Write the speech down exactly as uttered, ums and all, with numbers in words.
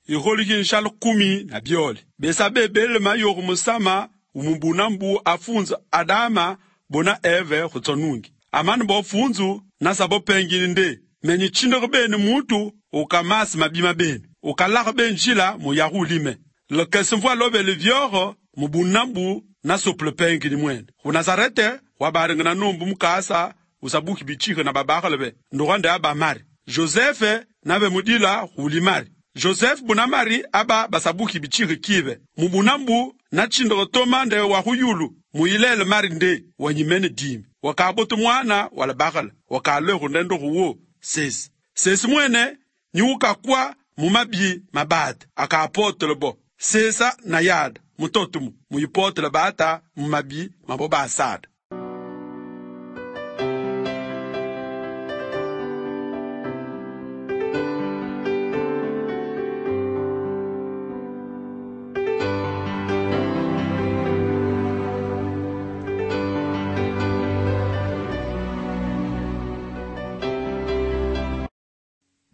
iholikin shal kumi na biole. Besa bebele ma yogu musama umubunambu afunza Adama bona Eve kutonungi. Amani bo funzu nasa bo pengini nde. Menyi chindog beni mutu ukamasi mabima beni. Ukalak ben jila mu yahulime. Le kesimfwa lobe le vioro mubunambu nasople pengini mwene. Unazarete wabarengana numbu mukasa usabuki bichike na babakalebe. Ndurande aba mari. Joseph nabe mudila hulimari. Joseph bunamari aba basabuki bichike kibe. Mubunambu na chindog tomande wa huyulu. Muilele mari nde wanyimene dimi. Wakabotu mwana wala bakala. Wakalehu nendo huwo sesi. Sesi mwene nyuka kwa mumabi mabad. Aka apote lebo. Sesa na yad. Mutotumu. Muyipote lebata mumabi maboba asad.